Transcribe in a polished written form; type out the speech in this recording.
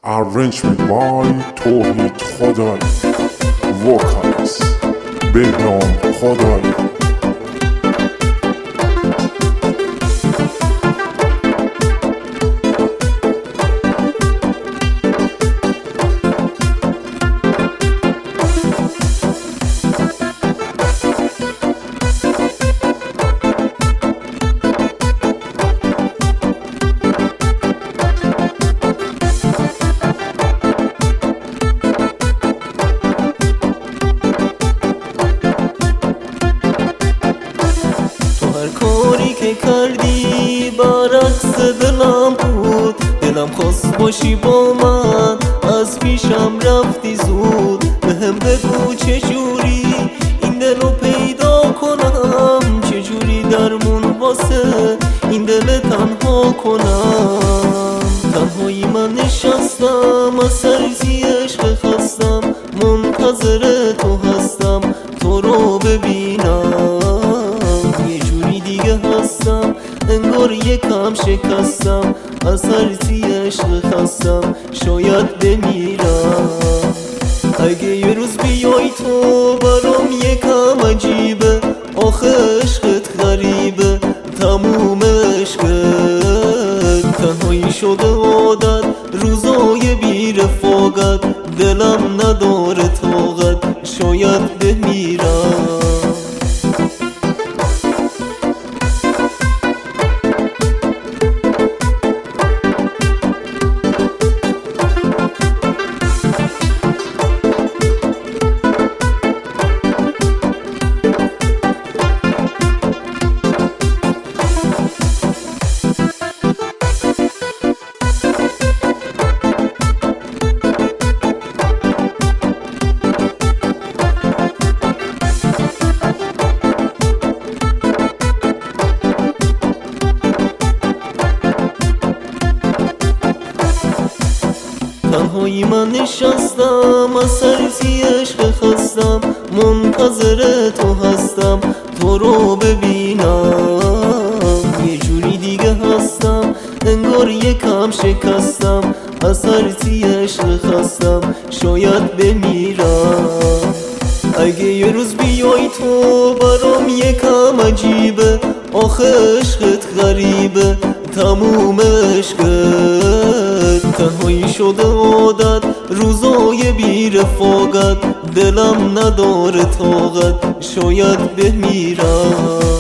Arrangement by توحید خدایی. Vocals بهنام خدایی. کاری که کردی برعکس دلم بود، دلم خواست باشی با من، از پیشم رفتی زود. بهم بگو چجوری این دلو پیدا کنم، چجوری درمون واسه این دل تنها کنم. تنهایی من نشستم از سرزی عشق خستم، منتظر تو هستم تو رو ببینم. انگار یکم شکستم از هرزی عشق خستم، شاید بمیرم. اگه یه روز بیای تو برام یکم عجیبه، آخه عشقت غریبه تموم عشقت. تنهایی شده عادت روزای بی رفاقت، دلم نداره طاقت شاید بمیرم. تنهایی من نشستم از سرزی عشق خستم، منتظر تو هستم تو رو ببینم. یه جوری دیگه هستم انگار یکم شکستم، از سرزی عشق خستم شاید بمیرم. اگه یه روز بیای تو برام یکم عجیبه، آخه عشقت غریبه تموم عشقت. تنهایی شده عادت روزای بی رفاقت، دلم نداره طاقت شاید بمیرم.